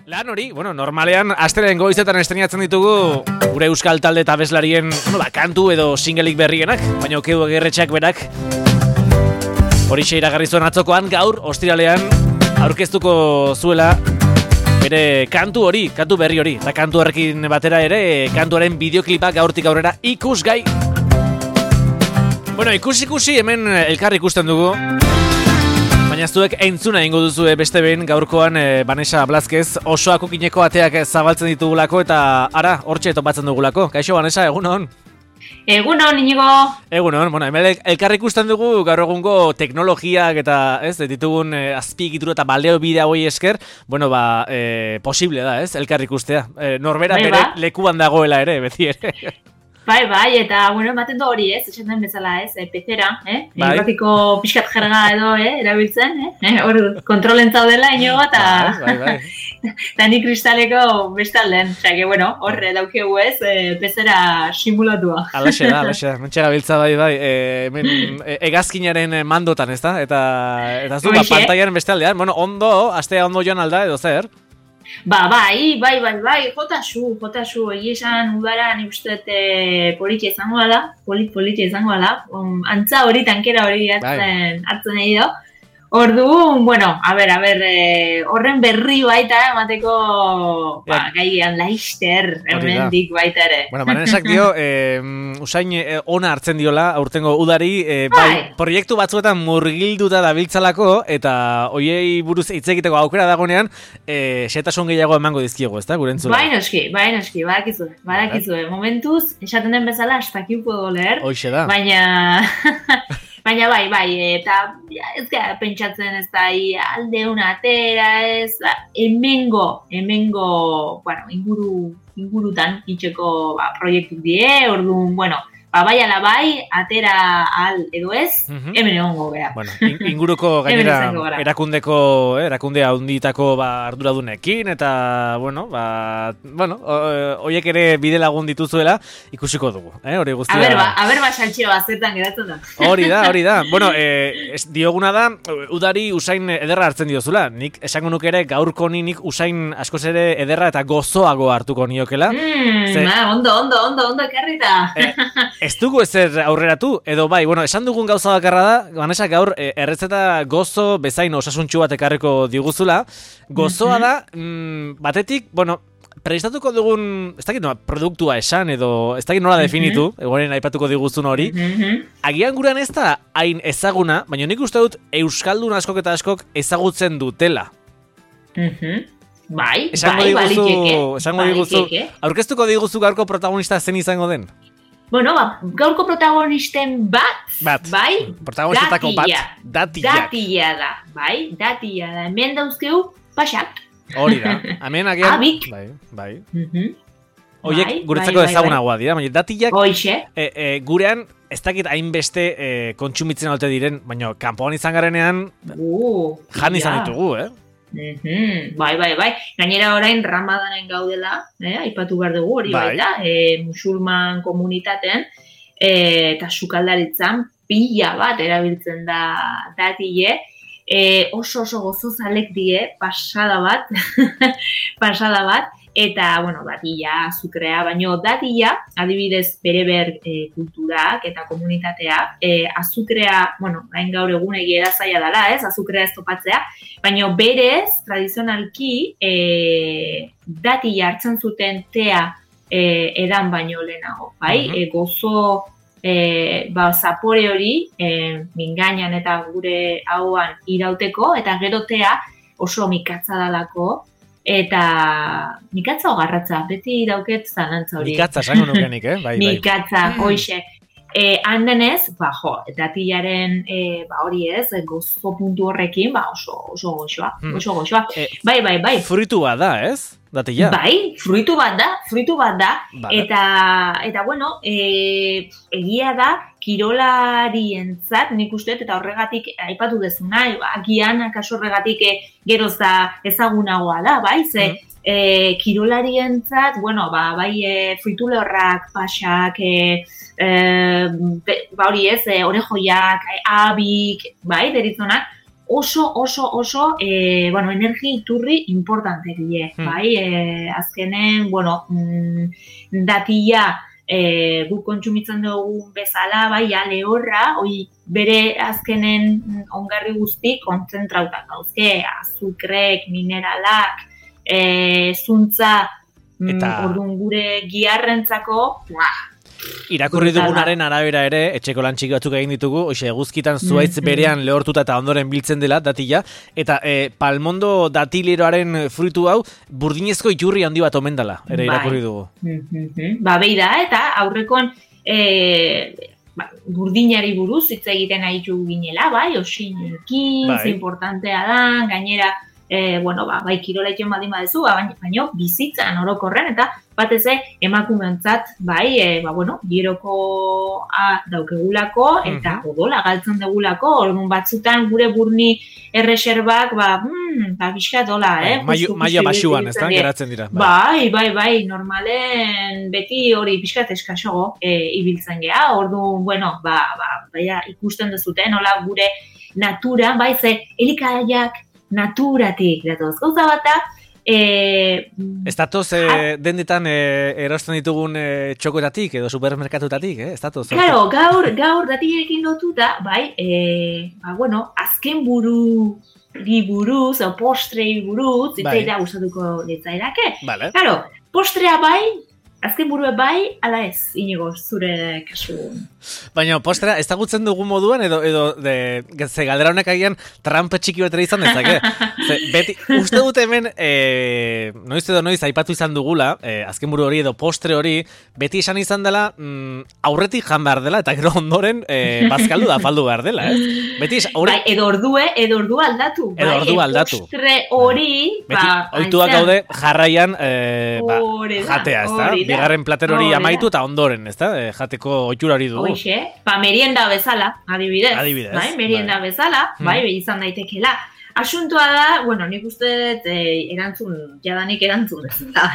Lan hori, normalean astelehen goizetan estrenatzen ditugu gure euskal talde eta abeslarien kantu edo singelik berrienak, baina okeu egerretxeak berak horixe iragarri zuen atzokoan gaur, ostiralean, aurkeztuko zuela bere kantu berri hori, eta kantu horrekin batera ere, kantuaren bideoklipak gaurtik aurrera ikusgai. Ikusi hemen elkar ikusten dugu. Baina zuek entzuna ingo duzu beste behin gaurkoan Vanessa Blázquez osoako kineko ateak zabaltzen ditugulako eta ara, hortxe topatzen dugulako. Kaixo Vanessa, egunon? Egunon, Inigo. Egunon, hemen elkar ikusten dugu gaur egungo teknologiak eta ditugun azpiegitura eta baldeo bidea hoi esker, posible da, elkar ikustea. Norbera bere lekuan dagoela ere, beti ere. Bai, eta, ematen du hori, esan den bezala, pezera, irratiko pixkat jerga edo, erabiltzen, hor kontrolen zaudela inoa, eta eta ni kristaleko bestalden, horre daukegu pezera simulatua. Alaxe da, mentxera biltza bai, egazkinaren mandotan, ez da? Eta zu, pantaiaren bestaldean, astea ondo joan alda edo zer? Bai, jotasu, esan udara nik uste politia izango da, antza hori, tankera hori hartzen edo. Orduan, horren berri baita emateko gaian laister hemendik baita ere. Banesak dio, usain ona hartzen diola, aurtengo udari, proiektu batzuetan murgilduta dabiltzalako, eta hoiei buruz hitz egiteko aukera dagonean, xetasun gehiago emango dizkiego, ezta, gure entzule? Bai noski, badakizue. Momentuz, esaten den bezala, hasta aquí puedo leer. Hoixe da. Baina bai, eta ez gara pentsatzen ez da alde una atera ez, hemengo, ingurutan itxeko proiektu die, orduan, bai ala bai, atera al edo ez, hemen egongo gara. Inguruko gainera erakunde handitako arduradunekin, eta, horiek ere bide lagun dituzuela, ikusiko dugu, hori guztia. Aber saltxeo zertan geratzen da. Hori da. Dioguna da, udari usain ederra hartzen diozula. Nik esango nuke ere gaurko nik usain askoz ere ederra eta gozoago hartuko niokela. Ondo ekarrita. Ez dugu ezer aurreratu, edo bai, esan dugun gauza bakarra da, Vanessa gaur erretzeta gozo bezain osasuntxu bat ekarriko diguzula. Gozoa da, batetik, prestatuko dugun, ez dakit produktua esan, edo ez dakit nola definitu, egoren aipatuko diguzun hori. Agian gurean ez da hain ezaguna, baina nik uste dut euskaldun askok eta askok ezagutzen dutela. Bai, baliteke. Aurkeztuko diguzu gaurko protagonista zen izango den? Gaurko protagonisten bat, bai, protagonistetako Datilla da. Hemen dauzkeu, pasak. Hori da, hemen agian... Abik. Bai. Oiek guretzako ezagunagoa dira, baina datillak gurean ez dakit hainbeste kontsumitzen alte diren, baina kanpoan izan garenean jan izan ditugu, Bai. Gainera orain Ramadanen gaudela, aipatu behar dugu hori baita, musulman komunitaten, eta sukaldaritzan pila bat erabiltzen da datille, oso gozozalek die, pasada bat, eta, datilla, azukrea, baino datilla, adibidez bereber kulturak eta komunitatea, azukrea, gain gaur egun egiera zaila dela, azukrea ez topatzea, baino berez, tradizionalki, datilla hartzen zuten tea edan baino lehenago, bai? Gozo, zapore hori, mingainan eta gure hauan irauteko, eta gero tea oso mikatza dalako, eta mikatza ogarratza, beti dauket zalantza hori. Mikatza, esango nukenik, bai. Mikatza, hoxe. Handenez, datillaren hori ez, gozo puntu horrekin, oso goxoa. Bai. Fruitua da, ez? Datilla? Bai, fruitu bat da. Eta egia da, kirolarientzat, nik usteet, eta horregatik aipatu dezuna, agian, akaso horregatik geroz da ezagunagoa da, bai, kirolarientzat, fruitu lehorrak, pasak, hori ez, orejoiak, abik, bai, deritzonak, oso, energia iturri importante die, bai, azkenen, datia, guk kontsumitzen dugu bezala, bai, lehorra, bere azkenen ongarri guzti kontzentrautak dauzke, azukrek, mineralak, zuntza, orduan gure giarrentzako, irakurri dugunaren arabera ere, etxeko lan txiki batzuk egin ditugu, eguzkitan zuaitz berean lehortuta eta ondoren biltzen dela datila, eta palmondo datileroaren fruitu hau, burdinezko iturri handi bat omen dela, ere irakurri dugu. Beida, eta aurrekoan burdinari buruz hitz egiten aritu ginela, bai, osinekin, importantea da, gainera, bai, kirola egin badin badezu, baina bizitzan orokorren, eta batez emakumeontzat, bai, girokoa daukegulako, eta odola galtzen degulako, orduan batzutan gure burni erreserbak, pixka dola, maia basuan, ez da, geratzen dira. Bai, normalen beti hori pixka eskasogo ibiltzen geha, orduan, ikusten dezuten, nola gure natura, bai, ze elikagaiak naturatik datoz. Gauza bata, ez datoz dendetan erosten ditugun txokoetatik edo supermerkatutatik, ez datoz? Claro, gaur datilekin lotuta, bai, azken buruz, o postrei buruz, itzaira gustatuko ditzairake. Claro, postrea bai, azken burue bai, ala ez, Inigo, zure kasu. Baina, postera, ez dagutzen dugu moduan, edo ze galdera honek agian trampa txiki batera izan dezake. Beti, uste dut hemen, noiz aipatu izan dugula, azken buru hori edo postre hori, beti esan izan dela, aurretik jan behar dela, eta gero ondoren bazkaldu da faldu behar dela, ez? Beti, edo ordu aldatu. Postre hori, oituak gaude jarraian jatea, ez da? Bigarren plater hori amaitu eta ondoren, ez da? Jateko oitura hori dugu. Merienda bezala, adibidez. Bai, merienda bezala, bai, izan daitekela. Asuntoa da, nik uste jadanik erantzun bezala.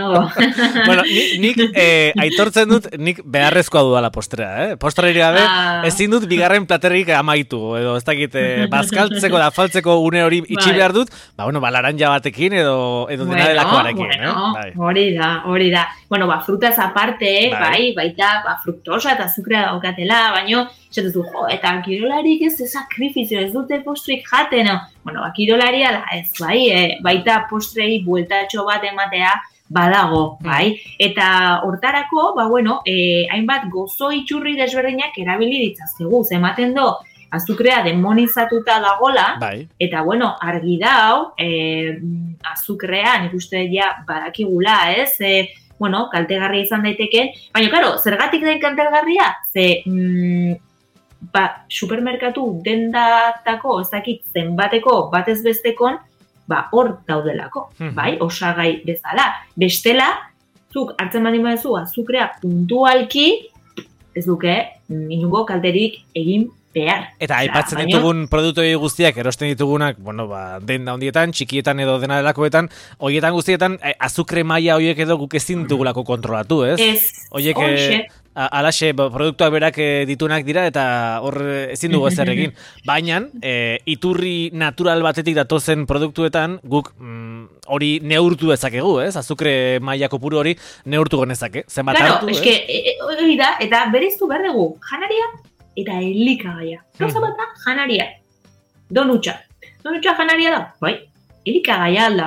Nik aitortzen dut, nik beharrezkoa dudala postrea, Postrerik gabe, ezin dut bigarren platerik amaitu, edo ez dakit, bazkaltzeko da faltzeko une hori itxi behar dut, laranja batekin edo dena delakoarekin. Hori da. Frutaz aparte, baita fruktosa eta azukrea daukatela, baino, esatezu, eta kirolarik ez sakrifizio, ez dute postrik jaten, kirolari ala ez, baita postrei bueltatxo bat ematea badago, eta hortarako, hainbat gozo itxurri desberdinak erabili ditzazkegu, ematen do, azukrea demonizatuta dagola, eta argi dau, azukrea, nik uste badakigula, ez, kaltegarria izan daiteke, baina, karo, zergatik den kaltegarria? Ze, supermerkatu dendatako, ez dakit zenbateko, batez bestekon, hor daudelako, osagai bezala. Bestela, zuk hartzen badin badezu, azukrea puntualki, ez duke, inungo kalterik egin behar. Eta aipatzen ditugun produktoi guztiak erosten ditugunak, denda hondietan, txikietan edo dena delakoetan, horietan guztietan, azukre maila horiek edo guk ezin dugulako kontrolatu, ez? Ez, alaxe, produktuak berak ditunak dira eta hor ezin dugu ezer egin. Baina, iturri natural batetik datozen produktuetan, guk hori neurtu dezakegu, ez? Azukre maila kopuru hori neurtu genezake. Zenbat hartu, ez? Hori da, eta bereiztu behar dugu, janaria eta elikagaia. Gauza bat da, janaria. Donutxa. Donutxa janaria da, elikagaia alda.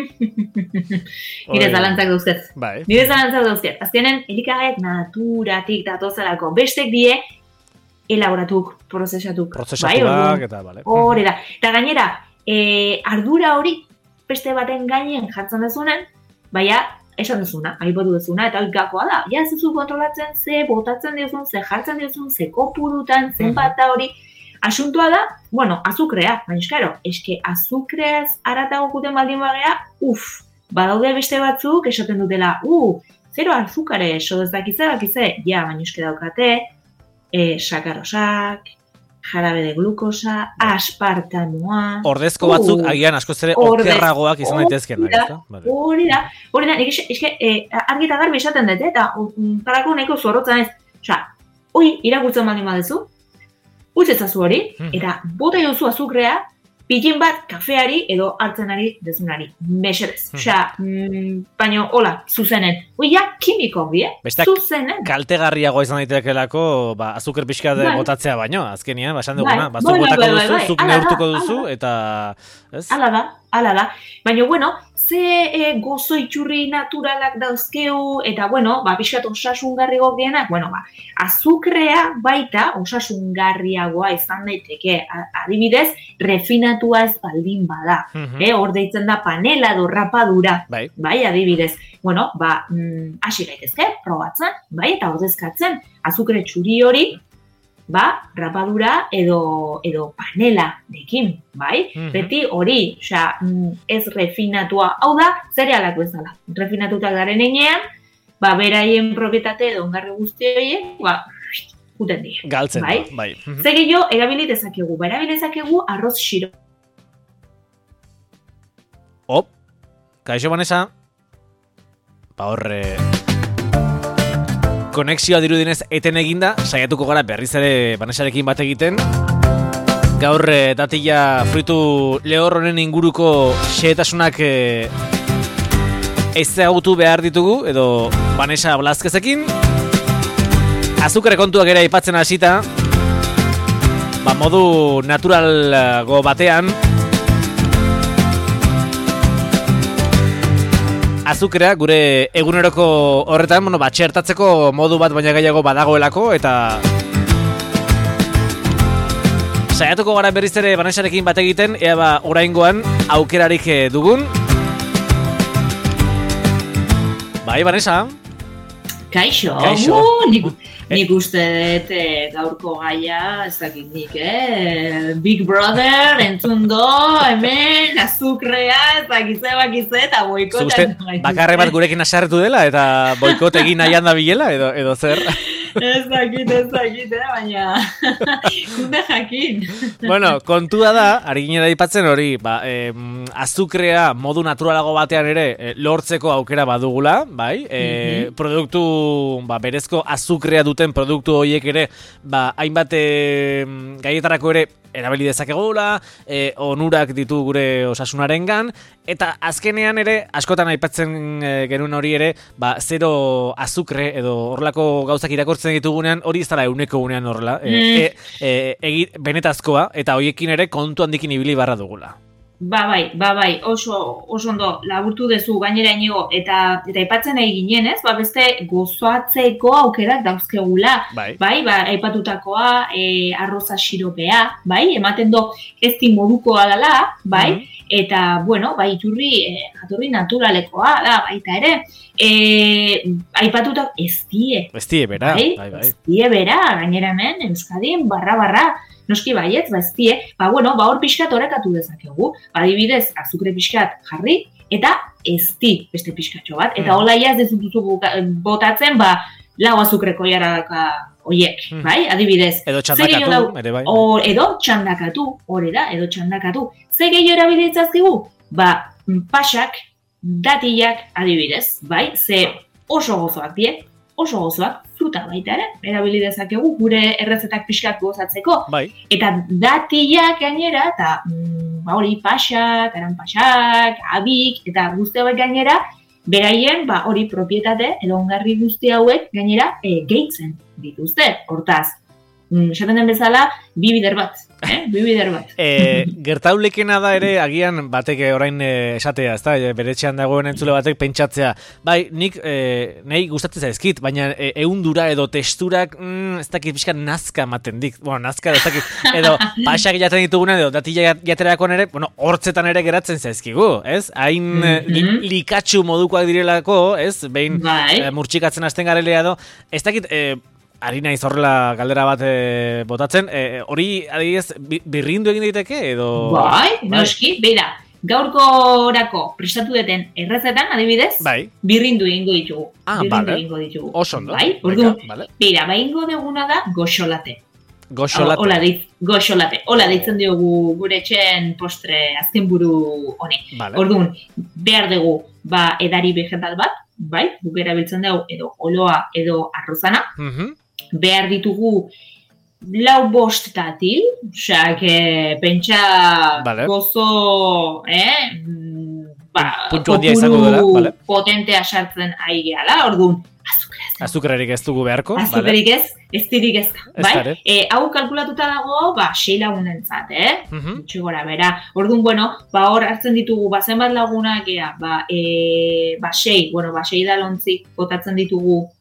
Nire zalantzak dauzket. Azkenen, elikagaiak naturatik datozelako. Bestek die, elaboratuk, prozesatuk. Prozesatuak eta, Hori da. Eta gainera, ardura hori, beste baten gainen jartzen dezunen, esan duzuna, aipatu duzuna, eta gakoa da. Ja, ez duzu kontrolatzen, ze botatzen diozun, ze jartzen diozun, ze kopurutan, zenbat da hori. Asuntoa da, azukrea, baina eskaro, azukreaz aratago guten baldin bagea, badaude beste batzuk esaten dutela, zero azukare, so ez dakitze, baina eske daukate, sakarosak, jarabe de glukosa, aspartanoa... Ordezko batzuk, agian askoz ere okerragoak izan daitezken. Hori da, argi eta garbi esaten dut, eta tarako nahiko zorrotzen ez. Hoi, irakurtzen baldin badezu, utz ezazu hori, eta bota jozu azukrea, pitin bat kafeari edo hartzenari dezunari. Mesedez. Osea, baina, hola, zuzenen. Oia, kimiko, zuzenen. Kaltegarriagoa izan daitekelako, azuker pixka botatzea baino, azkenian, esan duguna, zuk botako duzu, zuk neurtuko duzu, eta... Hala da. Baina, bueno, ze gozo itxurri naturalak dauzkeu, eta, bueno, pixkat osasungarriagoak dienak, bueno, azukrea baita osasungarriagoa izan daiteke. Adibidez, refinatua ez baldin bada. Hor deitzen da panela edo rapadura. Bai, adibidez. Bueno, hasi gaitezke, probatzen, bai, eta ordezkatzen, azukre txuri hori, rapadura edo panela dekin, bai? Beti hori, ez refinatua, hau da, zerealak bezala. Refinatutak garen enean, beraien propietate edo ongarri guzti horiek, juten dira. Galtzen da, bai. Ze gehiago, erabilitezakegu, erabilitezakegu arroz xiro. Kaixo, Vanessa? Horre... Konexioa dirudinez eten eginda, saiatuko gara berriz ere Vanessarekin bat egiten. Gaur datila fruitu lehor honen inguruko xehetasunak ezagutu behar ditugu, edo Vanessa Blazkezekin. Azukre kontuak ere aipatzen hasita, modu naturalgo batean, azukrea gure eguneroko horretan, txertatzeko modu bat baina gehiago badagoelako, eta saiatuko gara berriz ere Vanessarekin bat egiten, ea oraingoan aukerarik dugun. Bai, Vanessa? Kaixo. Nik uste dut gaurko gaia, ez dakit nik, Big Brother, entzun do, hemen, azukrea, ez dakitze, eta boikotan. Uste, bakarre bat gurekin asartu dela, eta boikot egin nahian da bilela, edo zer? Ez dakit, baina kunde jakin. Bueno, kontua da, ari ginen aipatzen hori, azukrea modu naturalago batean ere lortzeko aukera badugula, bai? Produktu, berezko azukrea duten produktu horiek ere, hainbat gaietarako ere erabili dezakegula, onurak ditu gure osasunarengan, eta azkenean ere, askotan aipatzen genuen hori ere, zero azukre edo horrelako gauzak irakortzen ditugunean, hori ez dara euneko gunean horrela, benetazkoa, eta horiekin ere kontu handikin ibili barra dugula. Bai, oso ondo laburtu dezu gainera inigo, eta aipatzen nahi ginen, ez? Beste gozoatzeko aukerak dauzkegula, bai, aipatutakoa, arroza xiropea, bai, ematen do ezti modukoa dela, bai, eta, bueno, iturri jatorri naturalekoa da, baita ere, aipatutak eztie. Eztie bera, bai. Eztie bera, gainera hemen, Euskadin, barra, noski baietz, eztie, hor pixkat orekatu dezakegu. Adibidez, azukre pixkat jarri, eta ezti beste pixkatxo bat. Eta hola ez dezutuzu botatzen, lau azukreko jaradaka oiek, bai? Adibidez. Edo txandakatu, ere bai. Edo txandakatu. Ze gehiago erabilitzazkigu? Pasak, datilak, adibidez, bai? Ze oso gozoak die, fruta baita ere, erabili dezakegu gure errezetak pixkat gozatzeko. Bai. Eta datilak gainera, eta hori pasak, aranpasak, abik, eta guzti hauek gainera, beraien hori propietate edo ongarri guzti hauek gainera gehitzen dituzte. Hortaz, esaten den bezala, bi bider bat. Gertaulekena da ere, agian batek orain esatea, ezta, beretxean dagoen entzule batek pentsatzea. Bai, nik nahi gustatzen zaizkit, baina ehundura edo texturak ez dakit pixka nazka ematen dik. Bueno, nazka ez dakit, edo pasak jaten ditugunan edo datila jaterakoan ere, hortzetan ere geratzen zaizkigu, ez? Hain likatxu modukoak direlako, ez? Behin murtsikatzen hasten garelea edo, ez dakit... Ari naiz horrela galdera bat botatzen, hori adibidez birrindu egin daiteke edo... Bai, noski, beira, gaurko orako prestatu duten errezetan adibidez, birrindu egingo ditugu. Oso ondo. Bai, orduan, beira, ingo deguna da goxolate. Goxolate. Hola deitzen diogu gure etxen postre azken buru honi. Orduan, behar dugu edari vegetal bat, bai, guk erabiltzen dugu edo oloa edo arrozana. Behar ditugu 4 datil, osea, que pentsa Vale. gozo, Puntu handia izango dela, vale. Potentea sartzen ari gehala, orduan, Azukrarik ez dugu beharko, azukarik ez dirik ez da, Ez bai? da ere. Hau kalkulatuta dago, 6 lagunentzat, Mhm. Gutxi gora, bera. Orduan, bueno, hor hartzen ditugu, zenbat lagunak gea, 6, 6 dalontzik botatzen ditugu,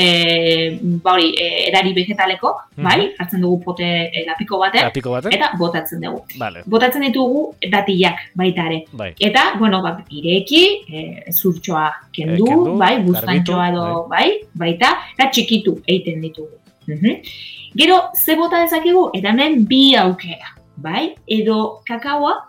erari vegetaleko, bai? Hartzen dugu pote lapiko baten, Lapiko baten? eta botatzen dugu. Vale. Botatzen ditugu datilak baita ere. Bai. Eta, bueno, ireki, zurtxoa kendu, kendu, bai, garbitu, buztantxoa edo, baita, eta txikitu egiten ditugu. Gero, ze bota dezakegu? Eta hemen 2 aukera, bai? Edo kakaoa,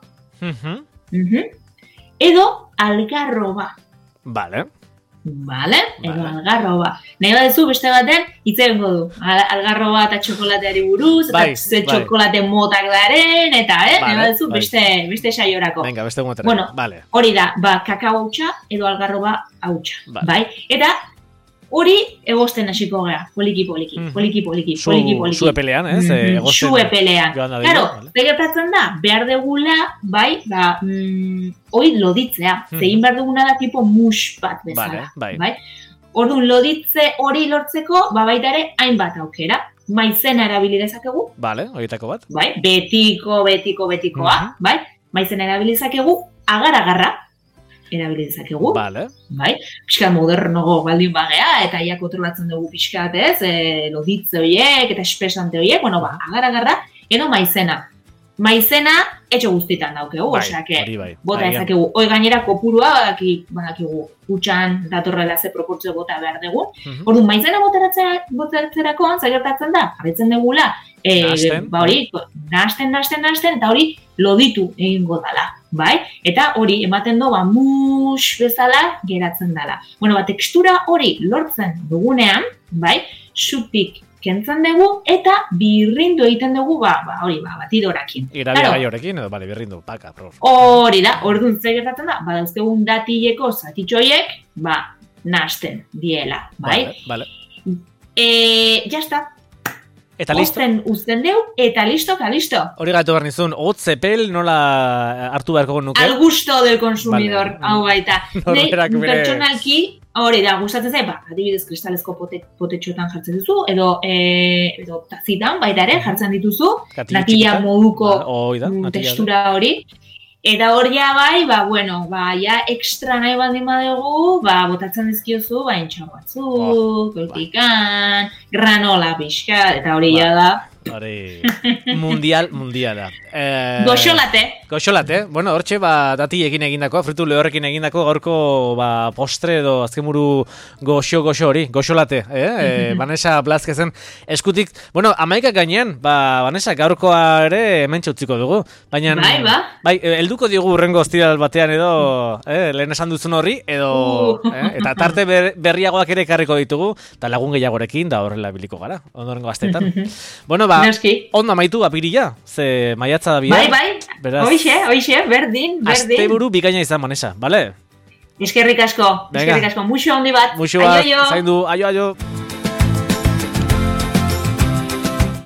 edo algarroba. Vale. Vale? Edo algarroba. Nahi badezu beste baten, hitz egingo du. Algarroba eta txokolateari buruz, eta ze txokolate motak daren, eta, nahi badezu beste saiorako. Venga, beste gotera. Bueno, vale. Hori da, kakao hautsa edo algarroba hautsa, Vale. bai? Eta hori egosten hasiko gara, poliki. Su epelean, ez? Su epelean. Claro, gertatzen da, behar degula, bai, hori loditzea. Zegin behar duguna da tipo mush bat bezala. Bai. Orduan, loditze hori lortzeko, baita ere, hainbat aukera. Maizena erabili dezakegu. Vale, horietako bat. Bai, betikoa, bai? Maizena erabili dezakegu, agar-agarra erabili dezakegu. Vale. Bai, pixka modernogo baldin bagea, eta ia kontrolatzen dugu pixkat, loditze horiek, eta espesante horiek, bueno, agar-agarra, edo maizena. Maizena, etxo guztitan daukegu, osake, bota ezakegu. Hoi gainera kopurua, badakigu, gutxan datorrela ze proportzio bota behar dugu. Orduan, maizena botatzerakoan, zagertatzen da, jarritzen dugula, nahasten, eta hori loditu egingo dala, bai? Eta hori ematen du, mush bezala geratzen dala. Bueno, tekstura hori lortzen dugunean, bai, supik kentzen dugu, eta birrindu egiten dugu, batidorakin. Irabiagai horrekin, edo, birrindu, paka, prof. Hori da, orduan ze gertatzen da, dauzkegun datileko zatitxoiek, nahasten diela, bai? Vale. Jazta. Eta listo? Uzten deu, eta listo. Hori gaitu behar nizun, epel nola hartu beharko nuke? Al gusto del consumidor, hau baita. Pertsonalki, hori da, gustatzen zait, adibidez kristalezko potetxotan jartzen duzu, edo tazitan, baita ere, jartzen dituzu, natilla moduko textura hori. Eta hor ja ja ekstra nahi baldin badugu, botatzen dizkiozu, intxo batzuk, koltikan, granola pixka, eta hori ja da. Hori, mundiala. Goxolate, bueno, hortxe, datiekin egindako, fritu lehorrekin egindako, gaurko, postre edo azkenburu goxo hori, goxolate, Vanessa Blázquezen eskutik, bueno, 11 gainean, Vanessa, gaurkoa ere hemen txutziko dugu, baina, helduko diogu urrengo ostiral batean edo, lehen esan duzun horri, edo, eta tarte berriagoak ere ekarriko ditugu, eta lagun gehiagorekin, da horrela biliko gara, ondorengo asteetan. Bueno, ondo amaitu apirila, ze maiatza da bia. Bai, hoixe, berdin. Asteburu bikaina izan, Vanessa, bale? Eskerrik asko, muxo handi bat. Muxo bat, zaindu, aio.